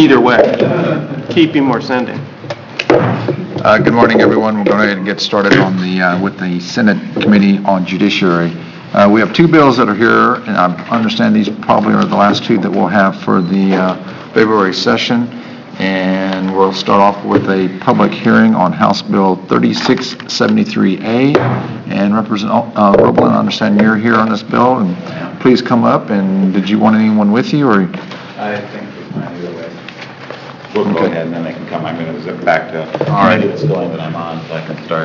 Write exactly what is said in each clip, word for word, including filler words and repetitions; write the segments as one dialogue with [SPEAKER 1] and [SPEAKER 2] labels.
[SPEAKER 1] Either way, keeping or sending.
[SPEAKER 2] Uh, good morning, everyone. We're going to go ahead and get started on the uh, with the Senate Committee on Judiciary. Uh, we have two bills that are here, and I understand these probably are the last two that we'll have for the uh, February session. And we'll start off with a public hearing on House Bill thirty-six seventy-three A. And Representative uh, Roblin, I understand you're here on this bill, and please come up. And did you want anyone with you, or?
[SPEAKER 3] I think it's fine either way. We'll go
[SPEAKER 2] Okay.
[SPEAKER 3] ahead and then they can come. I'm going to zip back to
[SPEAKER 2] All right.
[SPEAKER 3] the still that I'm on so I can start.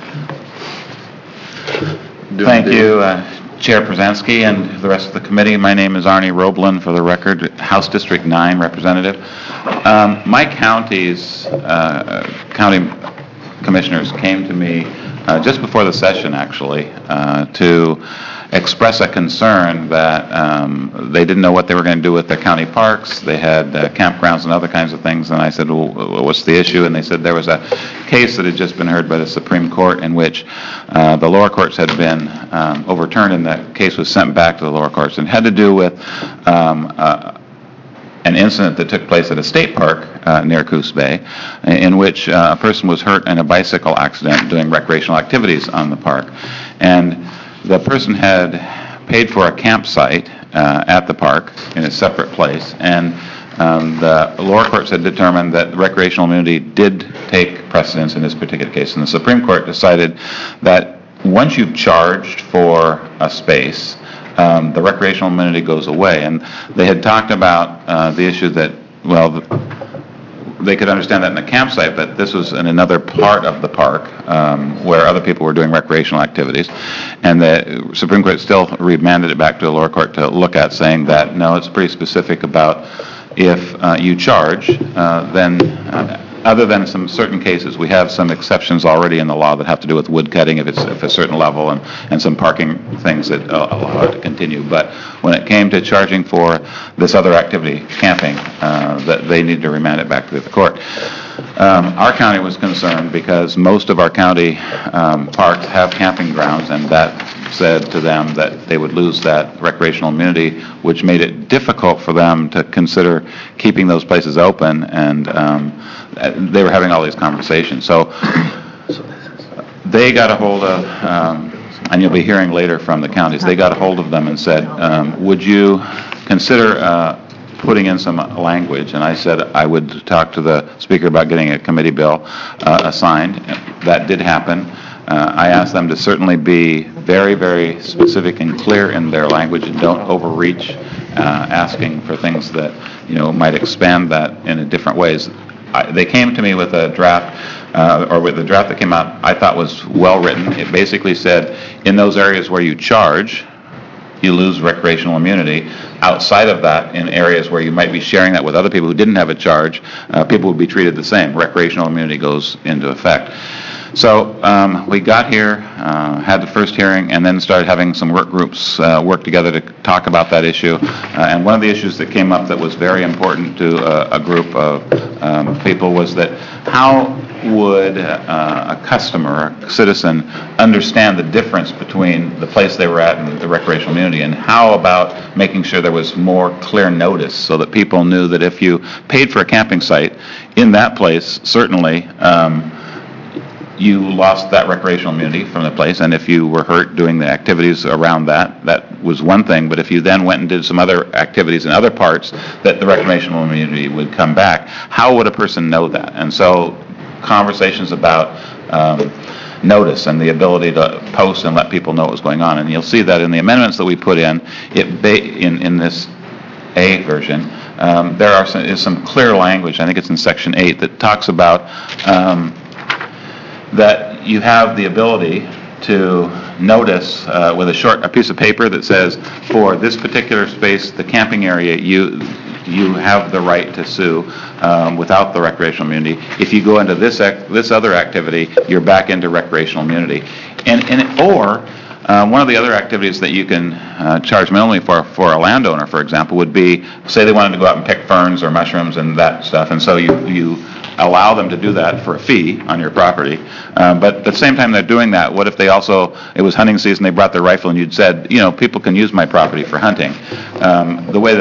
[SPEAKER 2] Doing
[SPEAKER 3] Thank
[SPEAKER 2] the-
[SPEAKER 3] you, uh, Chair Przanski and the rest of the committee. My name is Arnie Roblin, for the record, House District nine representative. Um, my county's uh, county commissioners came to me uh, just before the session, actually, uh, to express a concern that um, they didn't know what they were going to do with their county parks. They had uh, campgrounds and other kinds of things, and I said, well, what's the issue? And they said there was a case that had just been heard by the Supreme Court in which uh, the lower courts had been um, overturned, and the case was sent back to the lower courts, and had to do with um, uh, an incident that took place at a state park uh, near Coos Bay, in which uh, a person was hurt in a bicycle accident doing recreational activities on the park. And the person had paid for a campsite uh, at the park in a separate place, and um, the lower courts had determined that recreational immunity did take precedence in this particular case. And the Supreme Court decided that once you've charged for a space, um, the recreational immunity goes away. And they had talked about uh, the issue that, well, the, they could understand that in the campsite, but this was in another part of the park um, where other people were doing recreational activities. And the Supreme Court still remanded it back to the lower court to look at, saying that, no, it's pretty specific about if uh, you charge, uh, then uh, other than some certain cases, we have some exceptions already in the law that have to do with wood cutting if it's if a certain level, and, and some parking things that uh, allow it to continue. But when it came to charging for this other activity, camping, uh, that they need to remand it back to the court. Um, our county was concerned because most of our county um, parks have camping grounds, and that said to them that they would lose that recreational immunity, which made it difficult for them to consider keeping those places open, and um, they were having all these conversations. So they got a hold of, um, and you'll be hearing later from the counties, they got a hold of them and said, um, would you consider uh, putting in some language? And I said I would talk to the Speaker about getting a committee bill uh, assigned. That did happen. Uh, I asked them to certainly be very, very specific and clear in their language, and don't overreach, uh, asking for things that, you know, might expand that in different ways. I, they came to me with a draft, uh, or with the draft that came out, I thought was well written. It basically said, in those areas where you charge, you lose recreational immunity. Outside of that, in areas where you might be sharing that with other people who didn't have a charge, uh, people would be treated the same. Recreational immunity goes into effect. So um, we got here, uh, had the first hearing, and then started having some work groups uh, work together to talk about that issue. Uh, and one of the issues that came up that was very important to uh, a group of um, people was that how would uh, a customer, a citizen, understand the difference between the place they were at and the recreational immunity, and how about making sure there was more clear notice so that people knew that if you paid for a camping site in that place, certainly um, you lost that recreational immunity from the place, and if you were hurt doing the activities around that, that was one thing, but if you then went and did some other activities in other parts, that the recreational immunity would come back. How would a person know that? And so conversations about um, notice and the ability to post and let people know what was going on, and you'll see that in the amendments that we put in, it ba in, in this A version, um, there are some, is some clear language, I think it's in section eight, that talks about um, that you have the ability to notice uh, with a short a piece of paper that says, for this particular space, the camping area, you you have the right to sue um, without the recreational immunity. If you go into this ac this other activity, you're back into recreational immunity. And, and or uh, one of the other activities that you can uh, charge minimally for for a landowner, for example, would be, say they wanted to go out and pick ferns or mushrooms and that stuff, and so you you allow them to do that for a fee on your property. Um, but at the same time they're doing that, what if they also, it was hunting season, they brought their rifle and you'd said, you know, people can use my property for hunting. Um, the way that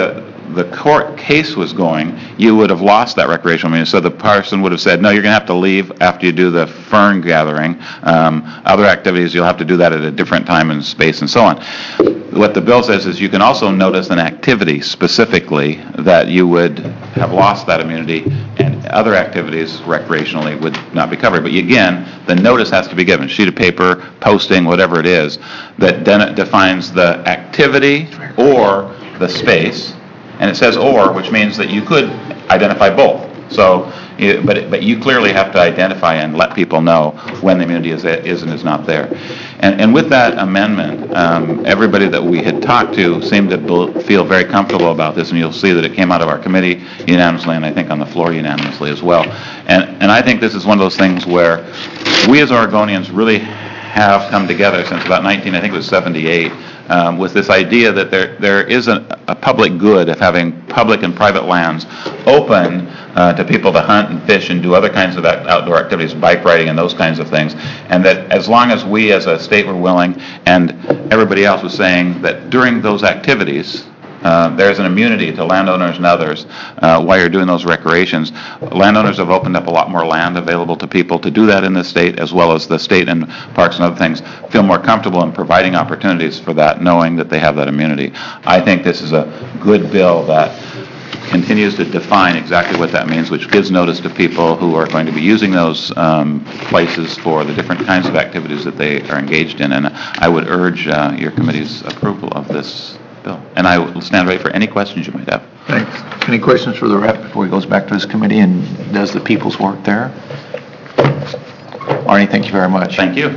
[SPEAKER 3] the court case was going, you would have lost that recreational immunity. So the person would have said, no, you're going to have to leave after you do the fern gathering. Um, other activities, you'll have to do that at a different time and space and so on. What the bill says is you can also notice an activity specifically that you would have lost that immunity, and other activities recreationally would not be covered. But again, the notice has to be given, sheet of paper, posting, whatever it is, that then it defines the activity or the space, and it says or, which means that you could identify both. So, you- but, it- but you clearly have to identify and let people know when the immunity is, is and is not there. And, and with that amendment, um, everybody that we had talked to seemed to bel- feel very comfortable about this, and you'll see that it came out of our committee unanimously, and I think on the floor unanimously as well. And, and I think this is one of those things where we as Oregonians really have come together since about nineteen, I think it was seventy-eight, um, with this idea that there, there is a, a public good of having public and private lands open uh, to people to hunt and fish and do other kinds of act- outdoor activities, bike riding and those kinds of things. And that as long as we as a state were willing, and everybody else was saying that during those activities, Uh, there's an immunity to landowners and others uh, while you're doing those recreations. Landowners have opened up a lot more land available to people to do that in the state, as well as the state and parks and other things feel more comfortable in providing opportunities for that, knowing that they have that immunity. I think this is a good bill that continues to define exactly what that means, which gives notice to people who are going to be using those um, places for the different kinds of activities that they are engaged in. And I would urge uh, your committee's approval of this bill. And I will stand ready for any questions you might have.
[SPEAKER 2] Thanks. Any questions for the rep before he goes back to his committee and does the people's work there? Arnie, thank you very much.
[SPEAKER 3] Thank you.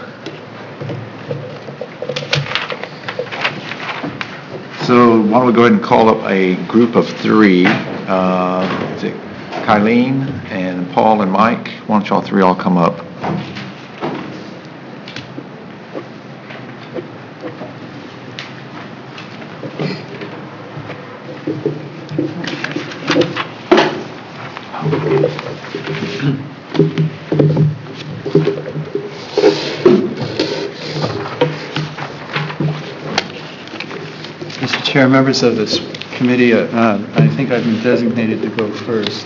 [SPEAKER 2] So why don't we go ahead and call up a group of three. Uh, is it Kylene and Paul and Mike? Why don't y'all three all come up?
[SPEAKER 4] Mister Chair, members of this committee, uh, I think I've been designated to go first.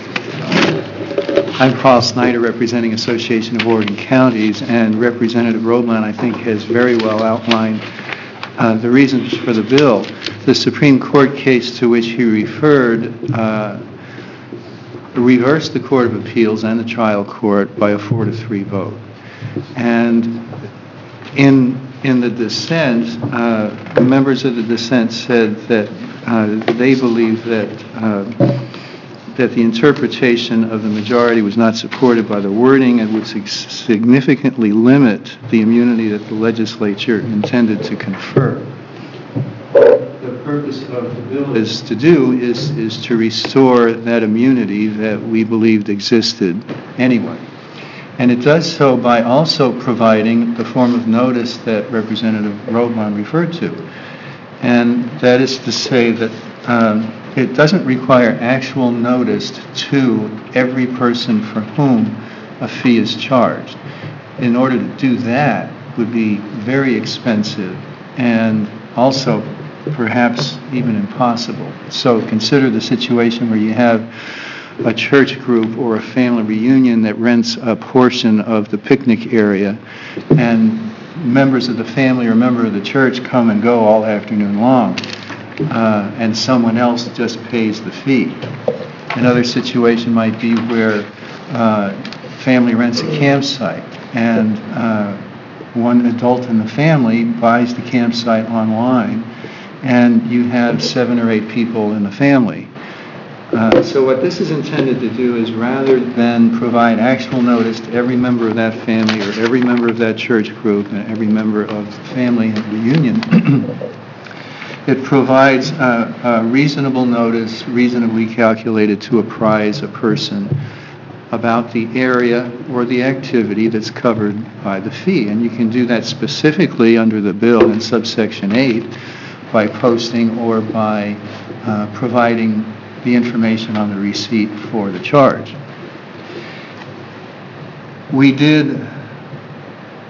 [SPEAKER 4] I'm Paul Snyder, representing Association of Oregon Counties, and Representative Roblan, I think, has very well outlined uh, the reasons for the bill. The Supreme Court case to which he referred uh, reversed the Court of Appeals and the trial court by a four to three vote. And in in the dissent, uh, members of the dissent said that uh, they believe that uh, that the interpretation of the majority was not supported by the wording and would sig- significantly limit the immunity that the legislature intended to confer. The purpose of the bill is to do is is to restore that immunity that we believed existed anyway. And it does so by also providing the form of notice that Representative Roblan referred to. And that is to say that um, it doesn't require actual notice to every person for whom a fee is charged. In order to do that would be very expensive and also perhaps even impossible. So consider the situation where you have a church group or a family reunion that rents a portion of the picnic area, and members of the family or member of the church come and go all afternoon long, uh, and someone else just pays the fee. Another situation might be where uh, family rents a campsite, and uh, one adult in the family buys the campsite online, and you have seven or eight people in the family. Uh, so what this is intended to do is, rather than provide actual notice to every member of that family or every member of that church group and every member of the family reunion, it provides uh, a reasonable notice, reasonably calculated to apprise a person about the area or the activity that's covered by the fee. And you can do that specifically under the bill in subsection eight by posting or by uh, providing the information on the receipt for the charge. We did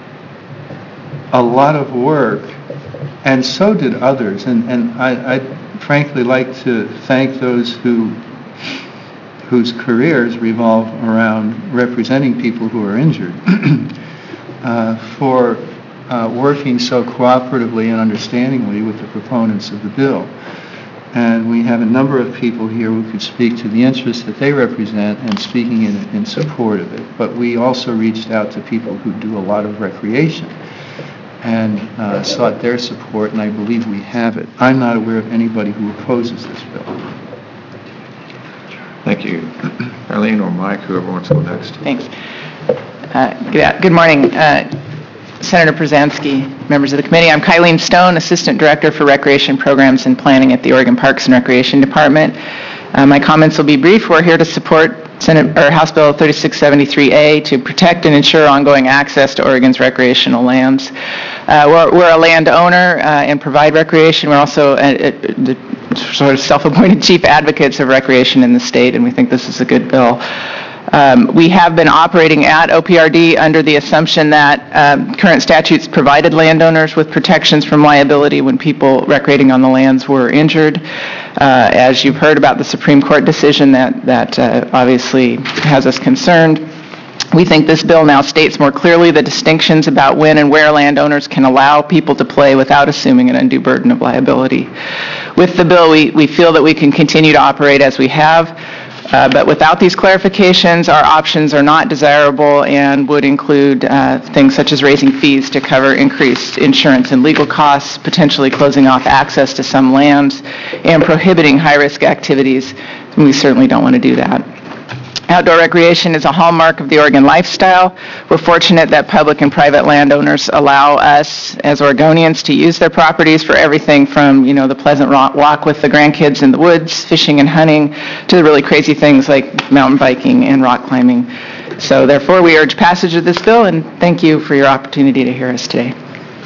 [SPEAKER 4] a lot of work, and so did others, and, and I, I frankly like to thank those who whose careers revolve around representing people who are injured uh, for uh, working so cooperatively and understandingly with the proponents of the bill. And we have a number of people here who could speak to the interests that they represent and speaking in, in support of it. But we also reached out to people who do a lot of recreation and uh, sought their support, and I believe we have it. I'm not aware of anybody who opposes this bill.
[SPEAKER 2] Thank you. Arlene or Mike, whoever wants to go next.
[SPEAKER 5] Thanks. Uh, good, good morning, uh, Senator Przansky, members of the committee. I'm Kylene Stone, Assistant Director for Recreation Programs and Planning at the Oregon Parks and Recreation Department. Uh, my comments will be brief. We're here to support Senate or House Bill thirty-six seventy-three A to protect and ensure ongoing access to Oregon's recreational lands. Uh, we're, we're a landowner uh, and provide recreation. We're also a, a, the sort of self-appointed chief advocates of recreation in the state, and we think this is a good bill. Um, we have been operating at O P R D under the assumption that um, current statutes provided landowners with protections from liability when people recreating on the lands were injured. Uh, as you've heard about the Supreme Court decision that, that uh, obviously has us concerned, we think this bill now states more clearly the distinctions about when and where landowners can allow people to play without assuming an undue burden of liability. With the bill, we, we feel that we can continue to operate as we have. Uh, but without these clarifications, our options are not desirable and would include uh, things such as raising fees to cover increased insurance and legal costs, potentially closing off access to some lands, and prohibiting high-risk activities. And we certainly don't want to do that. Outdoor recreation is a hallmark of the Oregon lifestyle. We're fortunate that public and private landowners allow us as Oregonians to use their properties for everything from, you know, the pleasant walk with the grandkids in the woods, fishing and hunting, to the really crazy things like mountain biking and rock climbing. So therefore, we urge passage of this bill, and thank you for your opportunity to hear us today.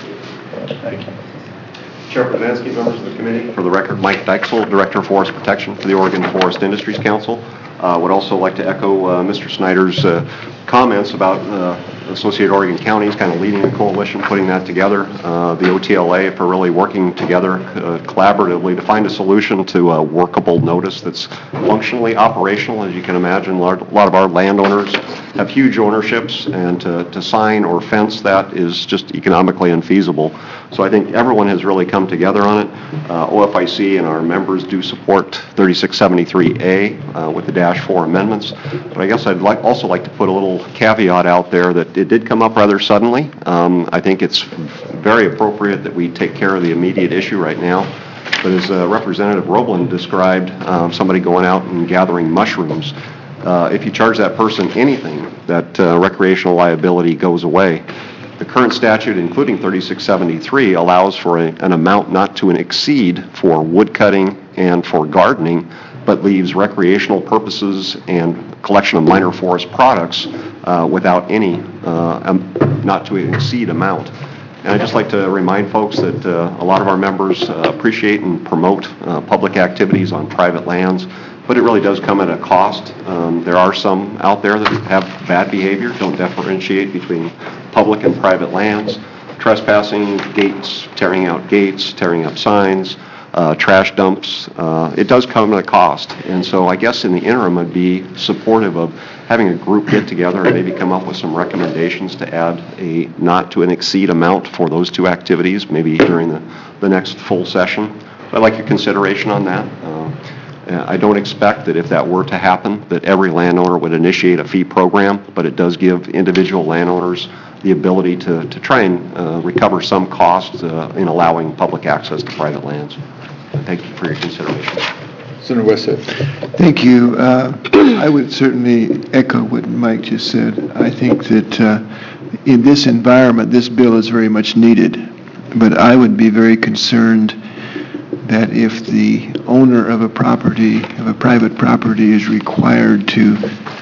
[SPEAKER 6] Thank you. Chair Przansky, members of the committee. For the record, Mike Dykesel, Director of Forest Protection for the Oregon Forest Industries Council. I uh, would also like to echo uh, Mister Snyder's uh, comments about uh, Associated Oregon Counties kind of leading the coalition, putting that together, uh, the O T L A for really working together uh, collaboratively to find a solution to a workable notice that's functionally operational. As you can imagine, a lot of our landowners have huge ownerships, and to, to sign or fence that is just economically unfeasible. So I think everyone has really come together on it. Uh, O F I C and our members do support thirty-six seventy-three A uh, with the dash four amendments. But I guess I'd like, also like to put a little caveat out there that it did come up rather suddenly. Um, I think it's very appropriate that we take care of the immediate issue right now. But as uh, Representative Roblin described, um, somebody going out and gathering mushrooms, uh, if you charge that person anything, that uh, recreational liability goes away. The current statute, including thirty-six seventy-three, allows for a, an amount not to exceed for wood cutting and for gardening, but leaves recreational purposes and collection of minor forest products uh, without any uh, um, not to exceed amount. And I'd just like to remind folks that uh, a lot of our members uh, appreciate and promote uh, public activities on private lands, but it really does come at a cost. Um, there are some out there that have bad behavior, don't differentiate between public and private lands, trespassing, gates, tearing out gates, tearing up signs, uh, trash dumps. Uh, it does come at a cost. And so I guess in the interim I'd be supportive of having a group get together and maybe come up with some recommendations to add a not to an exceed amount for those two activities, maybe during the, the next full session. I'd like your consideration on that. Uh, I don't expect that if that were to happen, that every landowner would initiate a fee program, but it does give individual landowners the ability to, to try and uh, recover some costs uh, in allowing public access to private lands. Thank you for your consideration.
[SPEAKER 2] Senator Westhead.
[SPEAKER 7] Thank you. Uh, I would certainly echo what Mike just said. I think that uh, in this environment, this bill is very much needed, but I would be very concerned that if the owner of a property, of a private property, is required to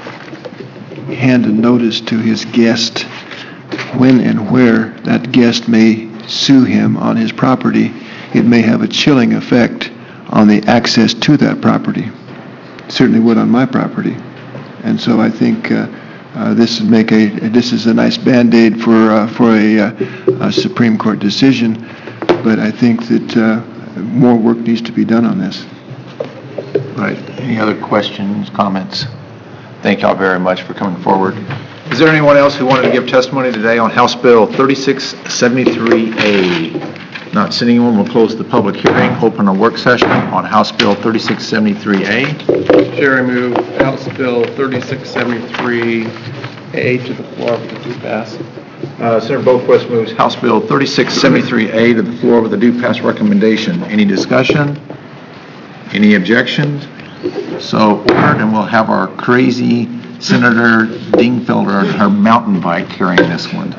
[SPEAKER 7] hand a notice to his guest when and where that guest may sue him on his property, it may have a chilling effect on the access to that property. It certainly would on my property. And so I think uh, uh, this would make a, this is a nice Band-Aid for, uh, for a, uh, a Supreme Court decision, but I think that uh, more work needs to be done on this.
[SPEAKER 2] Right. Any other questions, comments? Thank y'all very much for coming forward. Is there anyone else who wanted to give testimony today on House Bill thirty-six seventy-three A? Not seeing anyone, we'll close the public hearing, open a work session on House Bill thirty-six seventy-three A.
[SPEAKER 1] Chair, I move House Bill thirty-six seventy-three A to the floor for due pass.
[SPEAKER 2] Uh, Senator Boquist moves House Bill thirty-six seventy-three A to the floor with a due pass recommendation. Any discussion? Any objections? So ordered, and we'll have our crazy Senator Dingfelder and her mountain bike carrying this one.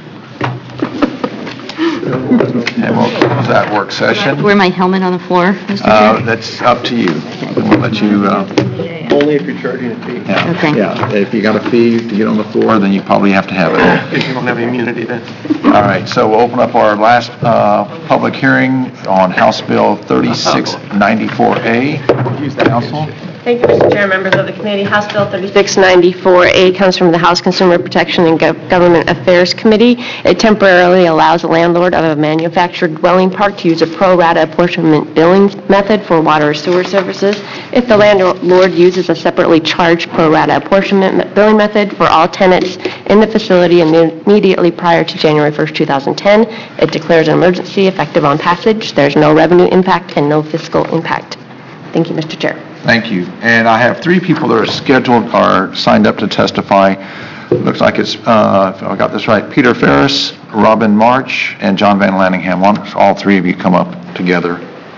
[SPEAKER 2] And we'll close that work session.
[SPEAKER 8] Wear my helmet on the floor, Mister
[SPEAKER 2] Uh,
[SPEAKER 8] Chair?
[SPEAKER 2] That's up to you. We'll let you, uh,
[SPEAKER 1] Only if you're charging a fee.
[SPEAKER 2] yeah.
[SPEAKER 8] Okay.
[SPEAKER 2] Yeah, if you got a fee to get on the floor, then you probably have to have it.
[SPEAKER 1] If you don't have immunity then.
[SPEAKER 2] All right, so we'll open up our last uh, public hearing on House Bill thirty-six ninety-four A. Council?
[SPEAKER 9] Thank you, Mister Chair, members of the committee. House Bill thirty-six ninety-four A comes from the House Consumer Protection and Gov- Government Affairs Committee. It temporarily allows a landlord of a manufactured dwelling park to use a pro rata apportionment billing method for water or sewer services. If the landlord uses a separately charged pro rata apportionment me- billing method for all tenants in the facility imme- immediately prior to January first, two thousand ten, it declares an emergency effective on passage. There's no revenue impact and no fiscal impact. Thank you, Mister Chair.
[SPEAKER 2] Thank you. And I have three people that are scheduled, are signed up to testify. Looks like it's, uh, if I got this right, Peter Ferris, Robin March, and John Van Lanningham. Why don't all three of you come up together?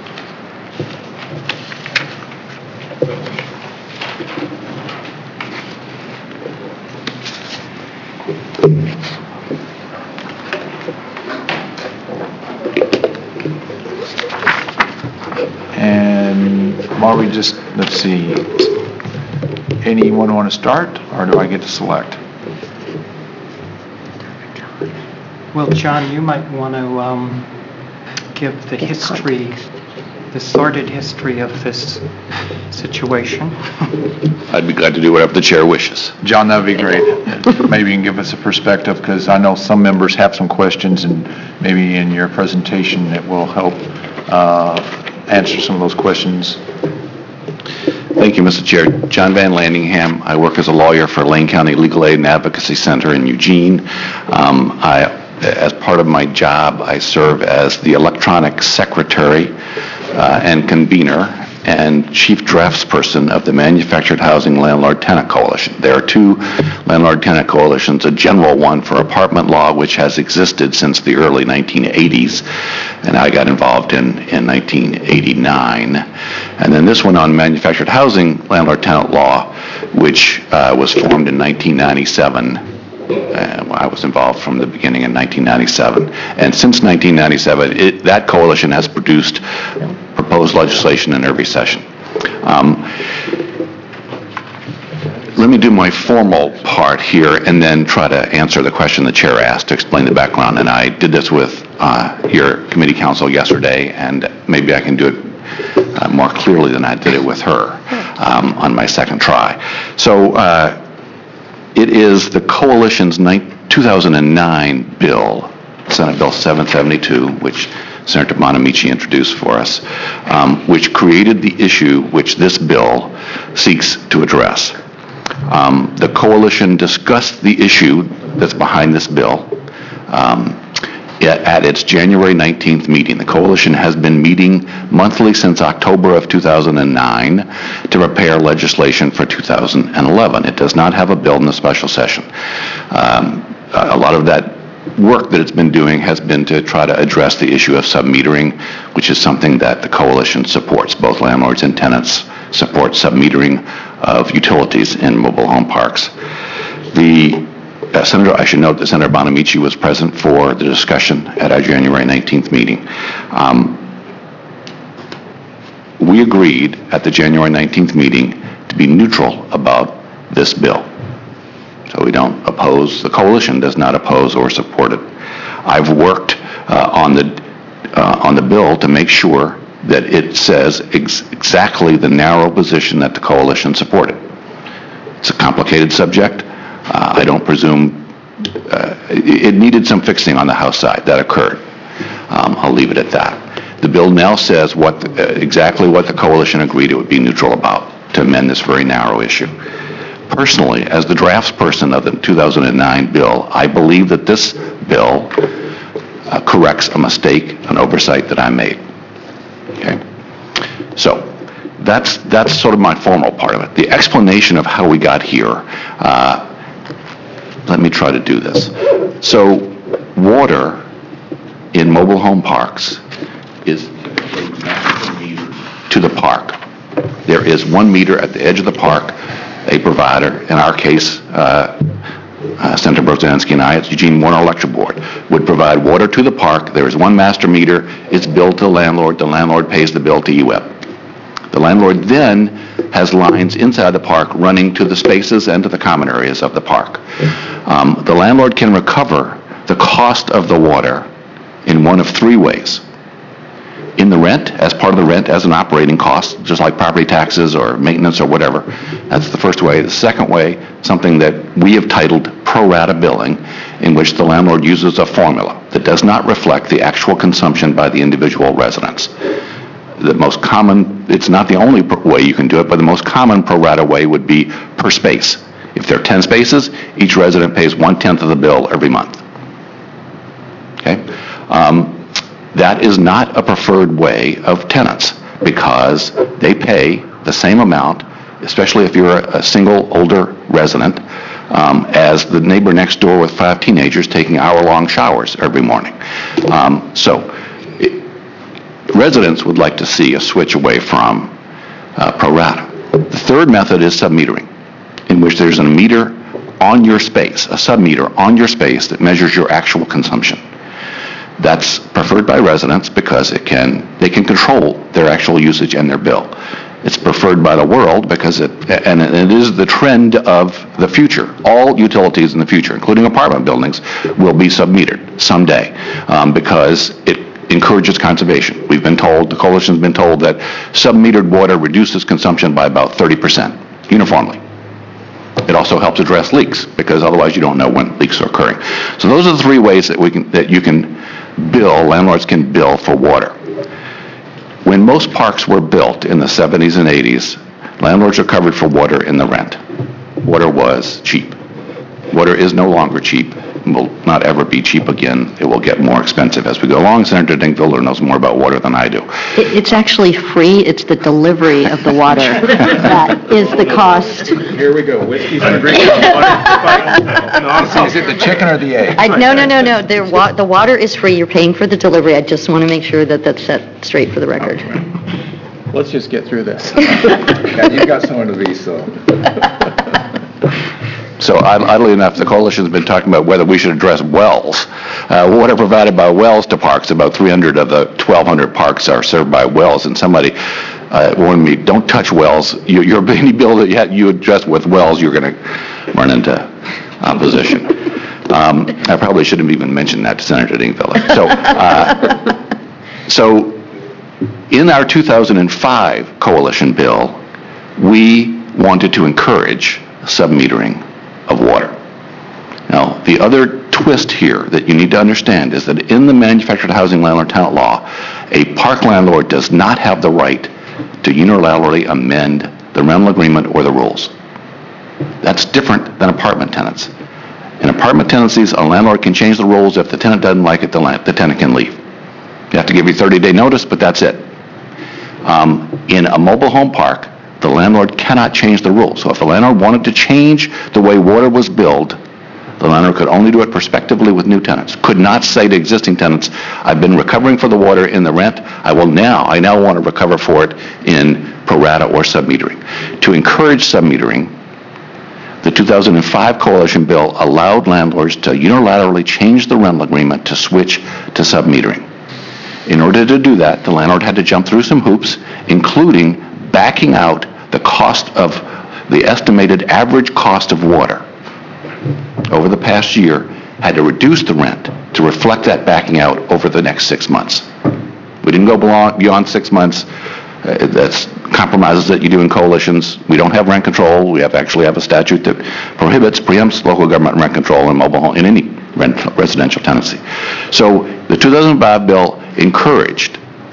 [SPEAKER 2] And while we just, let's see, anyone want to start, or do I get to select?
[SPEAKER 10] Well, John, you might want to um, give the history, the sordid history of this situation.
[SPEAKER 11] I'd be glad to do whatever the chair wishes.
[SPEAKER 2] John, that would be great. Maybe you can give us a perspective, because I know some members have some questions, and maybe in your presentation it will help uh, answer some of those questions.
[SPEAKER 11] Thank you, Mister Chair. John Van Lanningham. I work as a lawyer for Lane County Legal Aid and Advocacy Center in Eugene. Um, I, as part of my job, I serve as the electronic secretary uh, and convener and chief draftsperson of the Manufactured Housing Landlord Tenant Coalition. There are two landlord tenant coalitions, a general one for apartment law, which has existed since the early nineteen eighties, and I got involved in in nineteen eighty-nine. And then this one on manufactured housing landlord tenant law, which uh, was formed in nineteen ninety-seven. Uh, I was involved from the beginning in nineteen ninety-seven. And since nineteen ninety-seven, it, that coalition has produced proposed legislation in every session. Um, let me do my formal part here and then try to answer the question the chair asked to explain the background. And I did this with uh, your committee counsel yesterday, and maybe I can do it uh, more clearly than I did it with her um, on my second try. So uh, it is the coalition's two thousand nine bill, Senate Bill seven seventy-two, which Senator Bonamici introduced for us, um, which created the issue which this bill seeks to address. Um, the coalition discussed the issue that's behind this bill um, at, at its January nineteenth meeting. The coalition has been meeting monthly since October of two thousand nine to prepare legislation for two thousand eleven. It does not have a bill in the special session. Um, a lot of that work that it's been doing has been to try to address the issue of submetering, which is something that the coalition supports. Both landlords and tenants support submetering of utilities in mobile home parks. The uh, Senator, I should note that Senator Bonamici was present for the discussion at our January nineteenth meeting. Um, we agreed at the January nineteenth meeting to be neutral about this bill. So we don't oppose, the coalition does not oppose or support it. I've worked uh, on the uh, on the bill to make sure that it says ex exactly the narrow position that the coalition supported. It's a complicated subject. Uh, I don't presume, uh, it, it needed some fixing on the House side. That occurred. Um, I'll leave it at that. The bill now says what, the- uh, exactly what the coalition agreed it would be neutral about to amend this very narrow issue. Personally, as the draftsperson of the two thousand nine bill, I believe that this bill uh, corrects a mistake, an oversight that I made. Okay? So that's, that's sort of my formal part of it. The explanation of how we got here, uh, let me try to do this. So water in mobile home parks is a master meter to the park. There is one meter at the edge of the park. A provider, in our case, uh, uh, Senator Brzezinski and I, it's Eugene Warner Electric Board, would provide water to the park. There is one master meter. It's billed to the landlord. The landlord pays the bill to E W E B. The landlord then has lines inside the park running to the spaces and to the common areas of the park. Um, the landlord can recover the cost of the water in one of three ways. In the rent, as part of the rent, as an operating cost, just like property taxes or maintenance or whatever. That's the first way. The second way, something that we have titled pro rata billing, in which the landlord uses a formula that does not reflect the actual consumption by the individual residents. The most common, it's not the only way you can do it, but the most common pro rata way would be per space. If there are ten spaces, each resident pays one-tenth of the bill every month. Okay? Um, That is not a preferred way of tenants because they pay the same amount, especially if you're a, a single older resident, um, as the neighbor next door with five teenagers taking hour-long showers every morning. Um, so it, residents would like to see a switch away from uh, pro rata. The third method is submetering, in which there's a meter on your space, a submeter on your space that measures your actual consumption. That's preferred by residents because it can, they can control their actual usage and their bill. It's preferred by the world because it, and it is the trend of the future. All utilities in the future, including apartment buildings, will be submetered someday um, because it encourages conservation. We've been told, the coalition's been told that submetered water reduces consumption by about thirty percent uniformly. It also helps address leaks because otherwise you don't know when leaks are occurring. So those are the three ways that we can, that you can bill, landlords can bill for water. When most parks were built in the seventies and eighties, landlords are covered for water in the rent. Water was cheap. Water is no longer cheap, and will not ever be cheap again. It will get more expensive as we go along. Senator Dingfelder knows more about water than I do.
[SPEAKER 8] It- It's actually free. It's the delivery of the water that is the cost.
[SPEAKER 1] Here we go, whiskey and drinks.
[SPEAKER 2] Is it the chicken or the egg?
[SPEAKER 8] I, no, no, no, no. The wa, the water is free. You're paying for the delivery. I just want to make sure that that's set straight for the record.
[SPEAKER 1] Let's just get through this.
[SPEAKER 2] Yeah, you've got someone to be, so.
[SPEAKER 11] So oddly enough, the coalition's been talking about whether we should address wells. Uh, water provided by wells to parks, about three hundred of the twelve hundred parks are served by wells, and somebody uh, warned me, don't touch wells. You, your any bill that you, had, you address with wells, you're going to run into opposition. Um, I probably shouldn't have even mentioned that to Senator Dingfelder. So, uh, so in our two thousand five coalition bill, we wanted to encourage submetering of water. Now, the other twist here that you need to understand is that in the manufactured housing landlord tenant law, a park landlord does not have the right to unilaterally amend the rental agreement or the rules. That's different than apartment tenants. In apartment tenancies, a landlord can change the rules. If the tenant doesn't like it, the, land, the tenant can leave. You have to give you thirty-day notice, but that's it. Um, in a mobile home park, the landlord cannot change the rules. So if the landlord wanted to change the way water was billed, the landlord could only do it prospectively with new tenants. Could not say to existing tenants, I've been recovering for the water in the rent. I will now, I now want to recover for it in pro rata or submetering. To encourage submetering, the two thousand five coalition bill allowed landlords to unilaterally change the rental agreement to switch to submetering. In order to do that, the landlord had to jump through some hoops, including backing out the cost of the estimated average cost of water over the past year, had to reduce the rent to reflect that backing out over the next six months. We didn't go beyond six months. Uh, that's compromises that you do in coalitions. We don't have rent control. We have actually have a statute that prohibits, preempts local government rent control in mobile home, in any rent, residential tenancy. So the two thousand five bill encouraged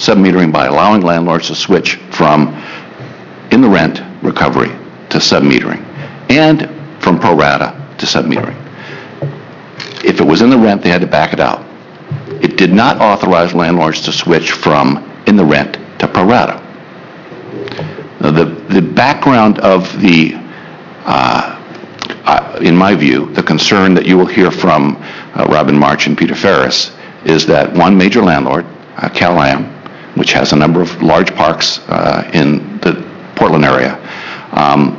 [SPEAKER 11] submetering by allowing landlords to switch from in the rent recovery to submetering, and from pro rata to submetering. If it was in the rent, they had to back it out. It did not authorize landlords to switch from in the rent to pro rata. Now, the, the background of the, uh, uh, in my view, the concern that you will hear from uh, Robin March and Peter Ferris is that one major landlord, uh, Cal-Am, which has a number of large parks uh, in the Portland area, um,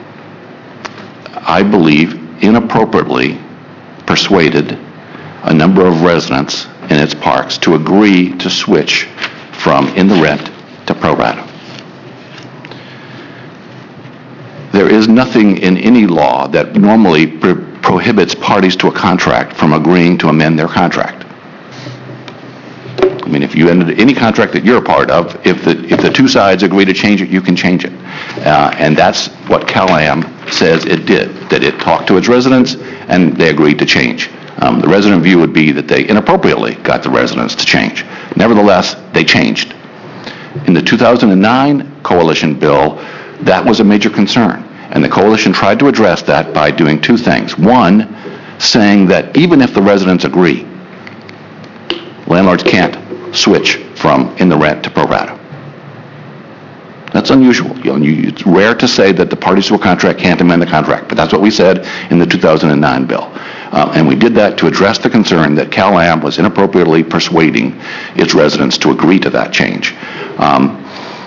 [SPEAKER 11] I believe inappropriately persuaded a number of residents in its parks to agree to switch from in the rent to pro rata. There is nothing in any law that normally pro prohibits parties to a contract from agreeing to amend their contract. I mean, if you ended any contract that you're a part of, if the, if the two sides agree to change it, you can change it. Uh, and that's what Cal-Am says it did, that it talked to its residents and they agreed to change. Um, the resident view would be that they inappropriately got the residents to change. Nevertheless, they changed. In the two thousand nine coalition bill, that was a major concern. And the coalition tried to address that by doing two things. One, saying that even if the residents agree, landlords can't switch from in the rent to pro rata. That's unusual. You know, you, it's rare to say that the parties to a contract can't amend the contract, but that's what we said in the two thousand nine bill. Uh, and we did that to address the concern that Cal-Am was inappropriately persuading its residents to agree to that change. Um,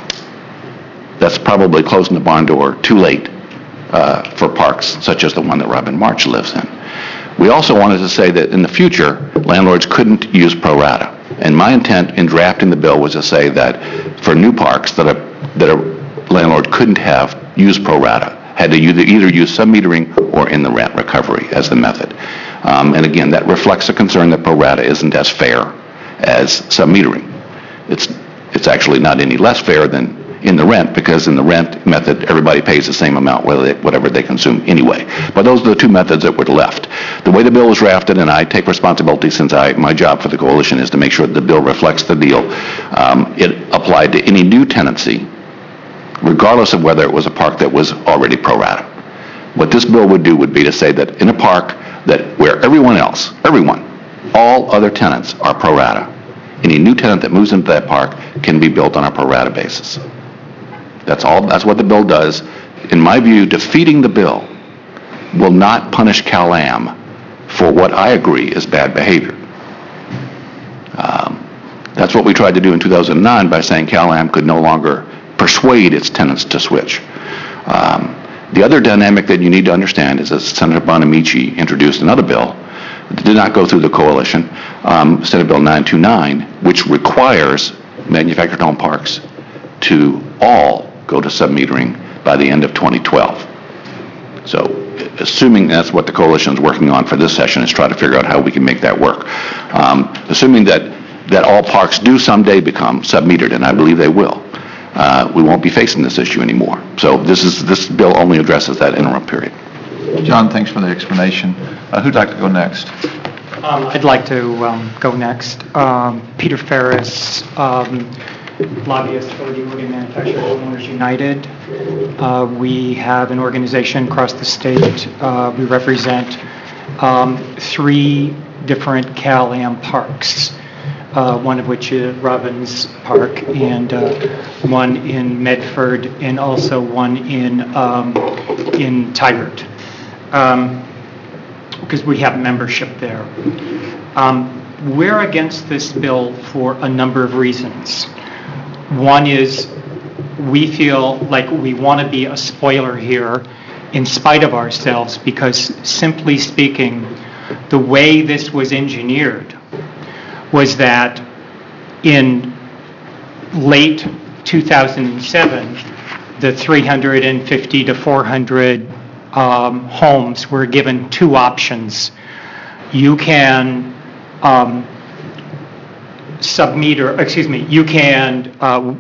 [SPEAKER 11] that's probably closing the barn door too late uh, for parks such as the one that Robin March lives in. We also wanted to say that in the future, landlords couldn't use pro rata. And my intent in drafting the bill was to say that for new parks that a, that a landlord couldn't have used pro rata, had to either, either use submetering or in the rent recovery as the method. Um, and again, that reflects a concern that pro rata isn't as fair as submetering. It's, it's actually not any less fair than in the rent, because in the rent method, everybody pays the same amount whether they, whatever they consume anyway. But those are the two methods that were left. The way the bill was drafted, and I take responsibility since I, my job for the coalition is to make sure that the bill reflects the deal, um, it applied to any new tenancy, regardless of whether it was a park that was already pro rata. What this bill would do would be to say that in a park that where everyone else, everyone, all other tenants are pro rata, any new tenant that moves into that park can be built on a pro rata basis. That's all, that's what the bill does. In my view, defeating the bill will not punish Cal-Am for what I agree is bad behavior. Um, that's what we tried to do in two thousand nine by saying Cal-Am could no longer persuade its tenants to switch. Um, the other dynamic that you need to understand is that Senator Bonamici introduced another bill that did not go through the coalition, um, Senate Bill nine two nine, which requires manufactured home parks to all go to submetering by the end of twenty twelve. So assuming that's what the coalition is working on for this session, is try to figure out how we can make that work. Um, assuming that, that all parks do someday become submetered, and I believe they will, uh, we won't be facing this issue anymore. So this, is, this bill only addresses that interim period.
[SPEAKER 2] John, thanks for the explanation. Uh, who'd like to go next?
[SPEAKER 10] Um, I'd like to um, go next. Um, Peter Ferris, um, lobbyist for the Oregon Manufactured Homeowners United. Uh, we have an organization across the state. Uh, we represent um, three different Cal-Am parks, uh, one of which is Robbins Park, and uh, one in Medford, and also one in um, in Tigard, um, because we have membership there. Um, we're against this bill for a number of reasons. One is we feel like we want to be a spoiler here in spite of ourselves, because simply speaking, the way this was engineered was that in late two thousand seven, the three hundred fifty to four hundred um, homes were given two options. You can um, submeter, excuse me, you can uh,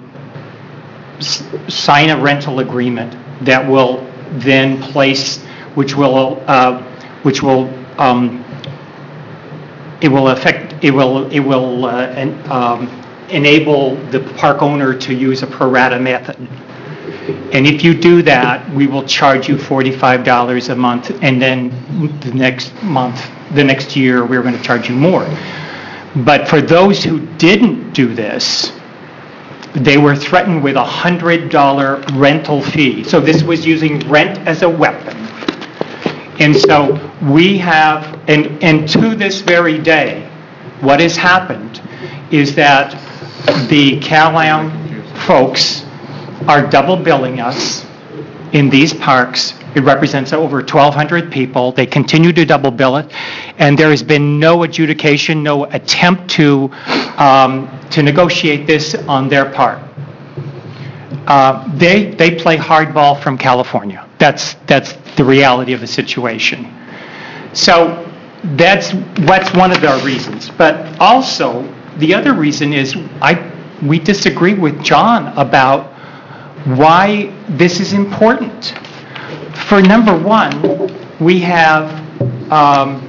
[SPEAKER 10] s sign a rental agreement that will then place, which will, uh, which will, um, it will affect, it will, it will uh, and, um, enable the park owner to use a pro rata method. And if you do that, we will charge you forty-five dollars a month, and then the next month, the next year, we're going to charge you more. But for those who didn't do this, they were threatened with a one hundred dollar rental fee. So this was using rent as a weapon. And so we have, and, and to this very day, what has happened is that the CalAm folks are double billing us in these parks. It represents over twelve hundred people. They continue to double bill it, and there has been no adjudication, no attempt to, um, to negotiate this on their part. Uh, they, they play hardball from California. That's, that's the reality of the situation. So that's, that's one of our reasons. But also, the other reason is I, we disagree with John about why this is important. For number one, we have, um,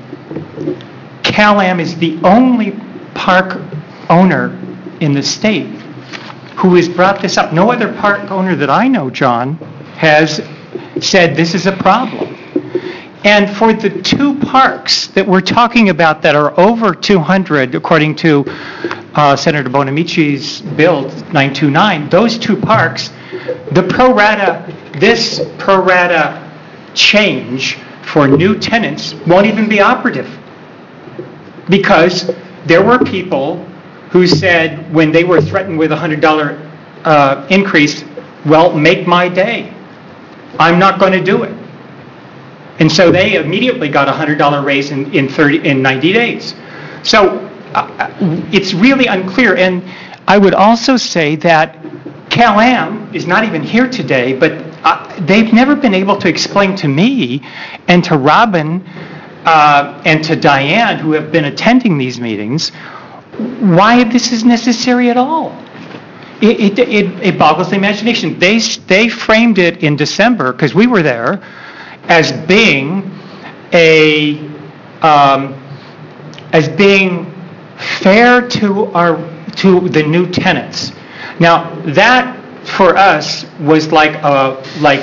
[SPEAKER 10] CalAm is the only park owner in the state who has brought this up. No other park owner that I know, John, has said this is a problem. And for the two parks that we're talking about that are over two hundred, according to uh, Senator Bonamici's bill nine twenty-nine, those two parks, the pro rata, this pro rata change for new tenants won't even be operative. Because there were people who said when they were threatened with a one hundred dollar uh, increase, well, make my day. I'm not going to do it. And so they immediately got a one hundred dollar raise in, in, thirty, in ninety days. So uh, it's really unclear. And I would also say that CalAm is not even here today, but uh, they've never been able to explain to me and to Robin uh, and to Diane, who have been attending these meetings, why this is necessary at all. It, it, it, it boggles the imagination. They, they framed it in December, because we were there, as being a, um, as being fair to our, to the new tenants. Now, that for us was like a, like,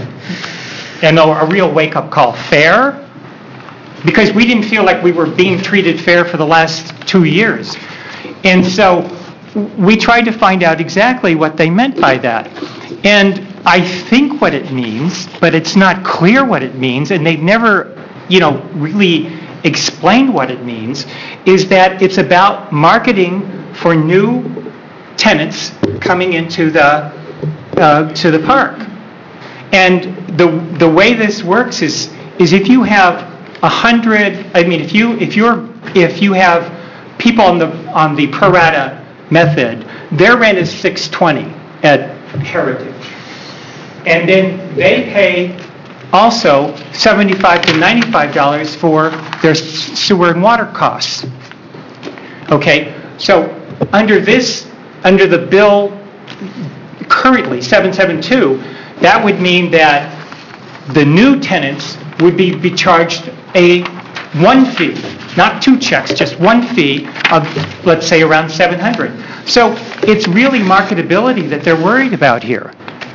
[SPEAKER 10] you know, a real wake-up call. Fair? Because we didn't feel like we were being treated fair for the last two years. And so we tried to find out exactly what they meant by that. And I think what it means, but it's not clear what it means, and they've never, you know, really explained what it means, is that it's about marketing for new tenants coming into the, uh, to the park. And the, the way this works is, is if you have a hundred, I mean, if you, if you're, if you have people on the, on the pro rata method, their rent is six twenty at Heritage. And then they pay also seventy-five to ninety-five dollars for their sewer and water costs. Okay, so under this, under the bill currently, seven seventy-two, that would mean that the new tenants would be, be charged a one fee, not two checks, just one fee of, let's say, around seven hundred. So it's really marketability that they're worried about here.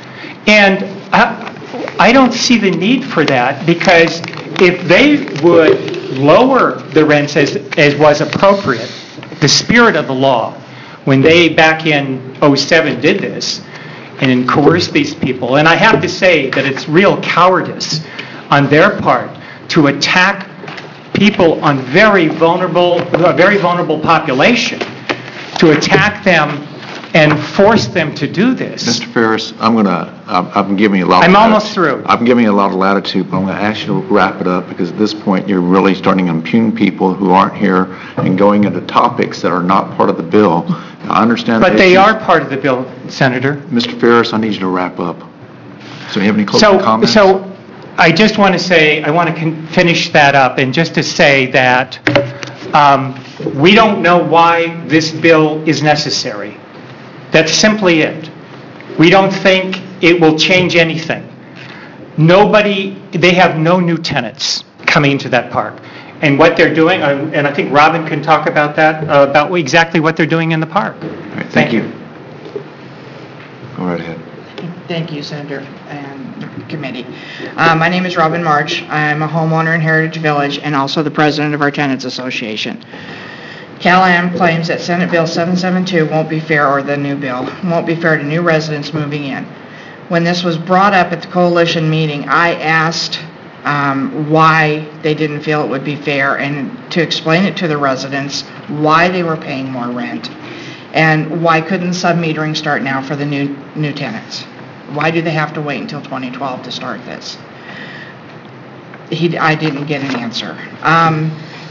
[SPEAKER 10] And I, I don't see the need for that, because if they would lower the rents as, as was appropriate, the spirit of the law, when they back in oh seven did this and coerced these people, and I have to say that it's real cowardice on their part to attack people on very vulnerable, a very vulnerable population, to attack them and force them to do this.
[SPEAKER 2] Mister Ferris, I'm going to, I'm giving you a lot of...
[SPEAKER 10] I'm almost through.
[SPEAKER 2] I'm giving you a lot of latitude, but I'm going to ask you to wrap it up, because at this point, you're really starting to impugn people who aren't here and going into topics that are not part of the bill. Now, I understand...
[SPEAKER 10] But
[SPEAKER 2] the
[SPEAKER 10] they
[SPEAKER 2] issues.
[SPEAKER 10] are part of the bill, Senator.
[SPEAKER 2] Mister Ferris, I need you to wrap up. So you have any closing
[SPEAKER 10] So,
[SPEAKER 2] comments?
[SPEAKER 10] so I just want to say, I want to con- finish that up, and just to say that um, we don't know why this bill is necessary. That's simply it. We don't think it will change anything. Nobody, they have no new tenants coming into that park. and what they're doing, uh, and I think Robin can talk about that, uh, about exactly what they're doing in the park.
[SPEAKER 2] All right, thank you. Go right ahead.
[SPEAKER 12] Thank you, Senator and committee. Uh, My name is Robin March. I'm a homeowner in Heritage Village and also the president of our Tenants Association. Cal-Am claims that Senate Bill seven seventy-two won't be fair, or the new bill, won't be fair to new residents moving in. When this was brought up at the coalition meeting, I asked um, why they didn't feel it would be fair, and to explain it to the residents, why they were paying more rent, and why couldn't sub-metering start now for the new new tenants? Why do they have to wait until twenty twelve to start this? He, I didn't get an answer. Um,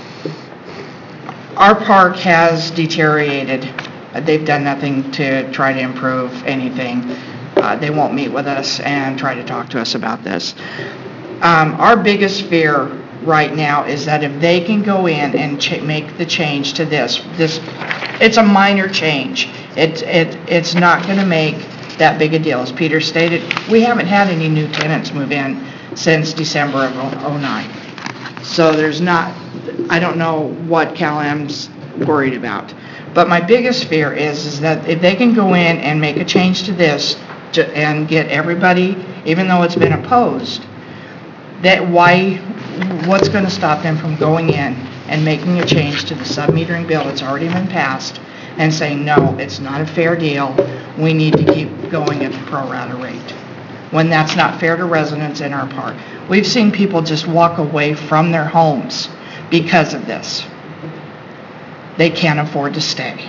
[SPEAKER 12] our park has deteriorated. They've done nothing to try to improve anything. Uh, they won't meet with us and try to talk to us about this. Um, our biggest fear right now is that if they can go in and ch- make the change to this, this, it's a minor change. It, it, it's not going to make that big a deal. As Peter stated, we haven't had any new tenants move in since December of oh nine. So there's not, I don't know what Cal-Am's worried about. But my biggest fear is, is that if they can go in and make a change to this to, and get everybody, even though it's been opposed, that why, what's going to stop them from going in and making a change to the sub-metering bill that's already been passed and saying, no, it's not a fair deal, we need to keep going at the pro rata rate, when that's not fair to residents in our park. We've seen people just walk away from their homes because of this. They can't afford to stay.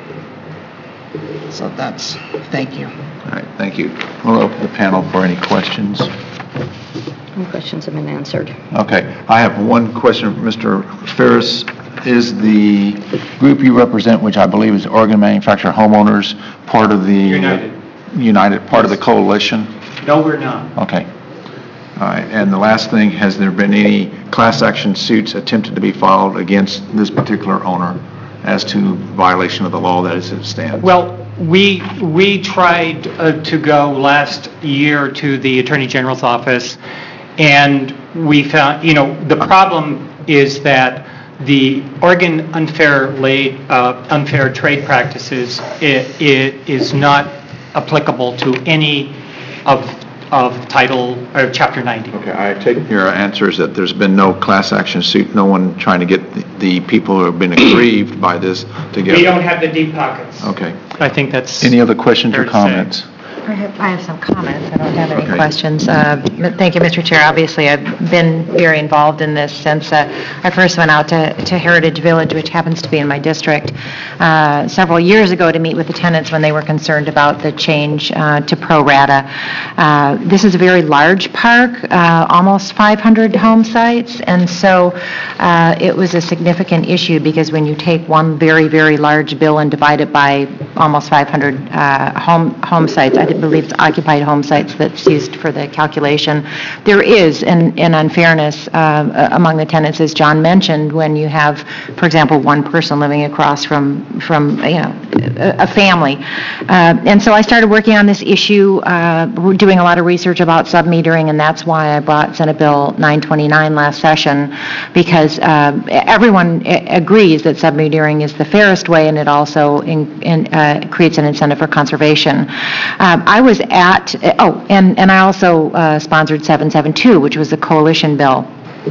[SPEAKER 12] So that's, thank you.
[SPEAKER 2] All right, thank you. We'll open the panel for any questions.
[SPEAKER 8] My questions have been answered.
[SPEAKER 2] Okay, I have one question. Mister Ferris, is the group you represent, which I believe is Oregon Manufacturer Homeowners, part of the...
[SPEAKER 10] United.
[SPEAKER 2] United, part of the coalition?
[SPEAKER 10] No, we're not.
[SPEAKER 2] Okay. All right, and the last thing, has there been any class action suits attempted to be filed against this particular owner as to violation of the law that is at stand?
[SPEAKER 10] Well, we we tried uh, to go last year to the Attorney General's office, and we found, you know, the problem is that the Oregon Unfair Late, uh, Unfair Trade Practices, it, it is not applicable to any of of Title, or Chapter ninety.
[SPEAKER 2] Okay, I take your answer is that there's been no class action suit, no one trying to get the, the people who have been aggrieved by this together?
[SPEAKER 10] We don't have the deep pockets.
[SPEAKER 2] Okay.
[SPEAKER 10] I think that's...
[SPEAKER 2] Any other questions or
[SPEAKER 10] fair to say.
[SPEAKER 2] comments?
[SPEAKER 13] I have, I have some comments. I don't have any
[SPEAKER 2] Okay.
[SPEAKER 13] questions. Uh, but Thank you, Mister Chair. Obviously, I've been very involved in this since uh, I first went out to, to Heritage Village, which happens to be in my district, uh, several years ago to meet with the tenants when they were concerned about the change uh, to pro rata. Uh, This is a very large park, uh, almost five hundred home sites, and so uh, it was a significant issue because when you take one very, very large bill and divide it by almost five hundred uh, home home sites, I believe it's occupied home sites that's used for the calculation. There is an, an unfairness uh, among the tenants, as John mentioned, when you have, for example, one person living across from, from you know, a, a family. Uh, and so I started working on this issue, uh, doing a lot of research about sub-metering, and that's why I brought Senate Bill nine twenty-nine last session, because uh, everyone agrees that sub-metering is the fairest way, and it also in, in, uh, creates an incentive for conservation. Um, I was at, oh, and, and I also uh, sponsored seven seventy-two, which was a coalition bill.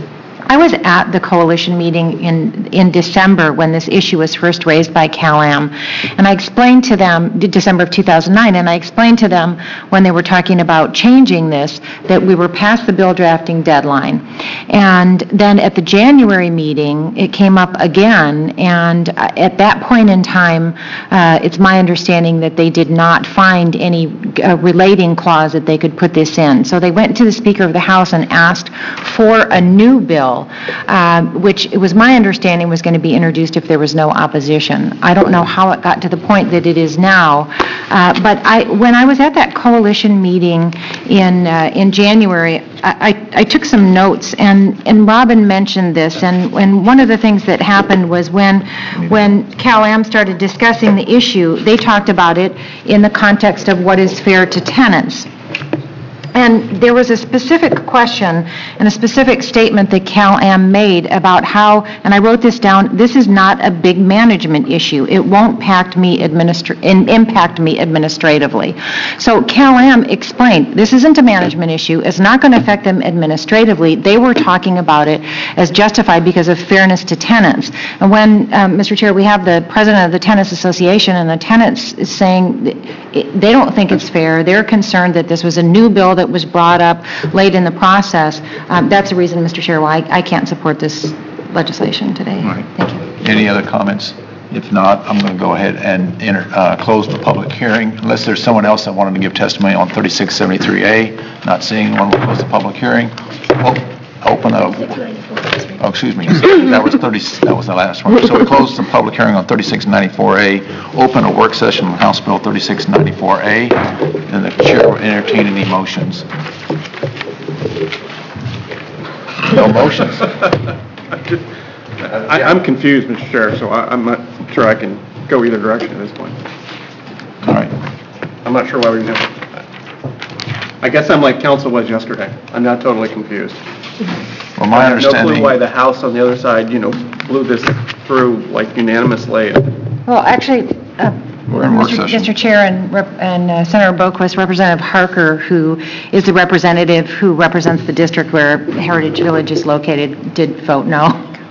[SPEAKER 13] I was at the coalition meeting in, in December when this issue was first raised by Cal-Am, and I explained to them, December of two thousand nine, and I explained to them when they were talking about changing this, that we were past the bill drafting deadline. And then at the January meeting, it came up again, and at that point in time, uh, it's my understanding that they did not find any uh, relating clause that they could put this in. So they went to the Speaker of the House and asked for a new bill, Uh, which it was my understanding was going to be introduced if there was no opposition. I don't know how it got to the point that it is now, uh, but I, when I was at that coalition meeting in uh, in January, I, I, I took some notes, and, and Robin mentioned this, and, and one of the things that happened was when, when Cal-Am started discussing the issue, they talked about it in the context of what is fair to tenants. And there was a specific question and a specific statement that Cal-Am made about how, and I wrote this down, this is not a big management issue. It won't impact me administr- in- impact me administratively. So Cal-Am explained, this isn't a management issue. It's not going to affect them administratively. They were talking about it as justified because of fairness to tenants. And when, um, Mister Chair, we have the president of the Tenants Association, and the tenants is saying they don't think it's fair. They're concerned that this was a new bill that was brought up late in the process. Um, That's the reason, Mister Chair, why I I can't support this legislation today.
[SPEAKER 2] Right.
[SPEAKER 13] Thank you.
[SPEAKER 2] Any other comments? If not, I'm going to go ahead and enter, uh, close the public hearing, unless there's someone else that wanted to give testimony on thirty-six seventy-three A. Not seeing one, we'll close the public hearing. Oh, open a, oh, excuse me, that was thirty, that was the last one. So we closed the public hearing on thirty-six ninety-four A, open a work session on House Bill thirty-six ninety-four A, and the chair will entertain any motions. No motions.
[SPEAKER 1] I, I'm confused, Mister Chair, so I, I'm not sure I can go either direction at this point.
[SPEAKER 2] All right.
[SPEAKER 1] I'm not sure why we're doing it. I guess I'm like council was yesterday. I'm not totally confused.
[SPEAKER 2] Well, my
[SPEAKER 1] I have no
[SPEAKER 2] understanding.
[SPEAKER 1] clue why the House on the other side, you know, blew this through like unanimously.
[SPEAKER 13] Well, actually, uh,
[SPEAKER 2] We're in work
[SPEAKER 13] Mister
[SPEAKER 2] session.
[SPEAKER 13] Mister Chair and Rep- and uh, Senator Boquist, Representative Harker, who is the representative who represents the district where Heritage Village is located, did vote no.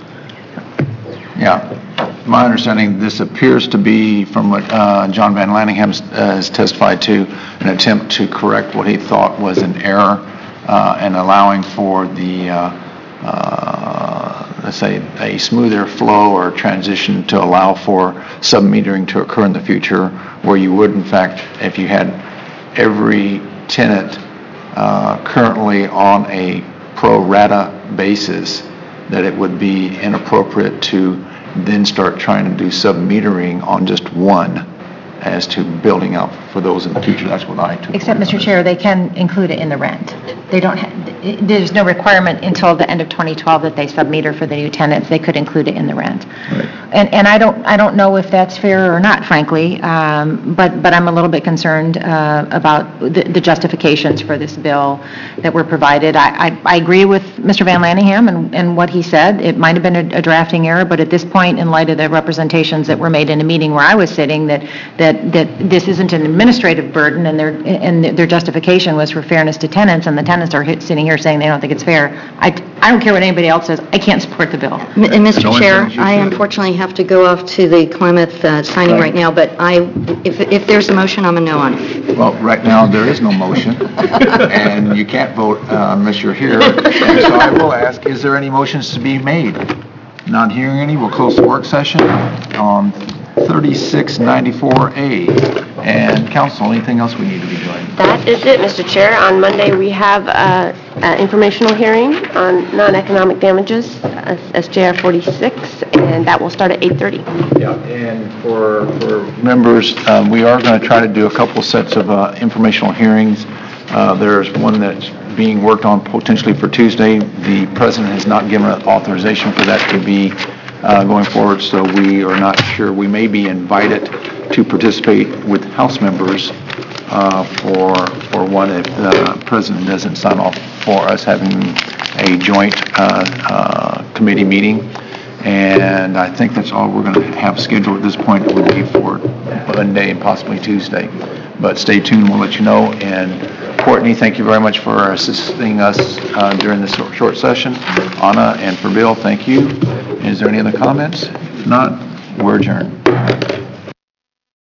[SPEAKER 2] Yeah. My understanding, this appears to be, from what uh, John Van Lanningham uh, has testified to, an attempt to correct what he thought was an error uh, and allowing for the, uh, uh, let's say, a smoother flow or transition to allow for sub-metering to occur in the future, where you would, in fact, if you had every tenant uh, currently on a pro rata basis, that it would be inappropriate to then start trying to do sub-metering on just one as to building up for those in the future. That's what I took.
[SPEAKER 13] Except, Mister Chair, they can include it in the rent. They don't, ha- there's no requirement until the end of twenty twelve that they sub-meter for the new tenants. They could include it in the rent.
[SPEAKER 2] Right.
[SPEAKER 13] And, and I don't, I don't know if that's fair or not, frankly, um, but, but I'm a little bit concerned uh, about the the justifications for this bill that were provided. I, I, I agree with Mister Van Lanningham and, and what he said. It might have been a, a drafting error, but at this point, in light of the representations that were made in a meeting where I was sitting, that, that, that this isn't an administrative burden, and their, and their justification was for fairness to tenants, and the tenants are hit- sitting here saying they don't think it's fair. I, I don't care what anybody else says, I can't support the bill.
[SPEAKER 8] M- And Mister
[SPEAKER 2] No
[SPEAKER 8] Chair,
[SPEAKER 2] intention, you
[SPEAKER 8] I
[SPEAKER 2] should.
[SPEAKER 8] unfortunately have to go off to the Klamath uh, signing right now, but I, if, if there's a motion, I'm a no on it.
[SPEAKER 2] Well, right now, there is no motion, and you can't vote uh, unless you're here. And so I will ask, is there any motions to be made? Not hearing any, we'll close the work session on thirty-six ninety-four A. And council, anything else we need to be doing?
[SPEAKER 9] That is it, Mister Chair. On Monday, we have an informational hearing on non-economic damages, uh, S J R forty-six, and that will start at eight thirty.
[SPEAKER 2] Yeah, and for, for members, um, we are going to try to do a couple sets of uh, informational hearings. Uh, There's one that's being worked on potentially for Tuesday. The president has not given authorization for that to be uh, going forward, so we are not sure. We may be invited to participate with House members uh, for, for one if the president doesn't sign off for us having a joint uh, uh, committee meeting. And I think that's all we're going to have scheduled at this point. It would be for Monday and possibly Tuesday. But stay tuned, we'll let you know. And Courtney, thank you very much for assisting us uh, during this short- short session. Anna and for Bill, thank you. Is there any other comments? If not, we're adjourned.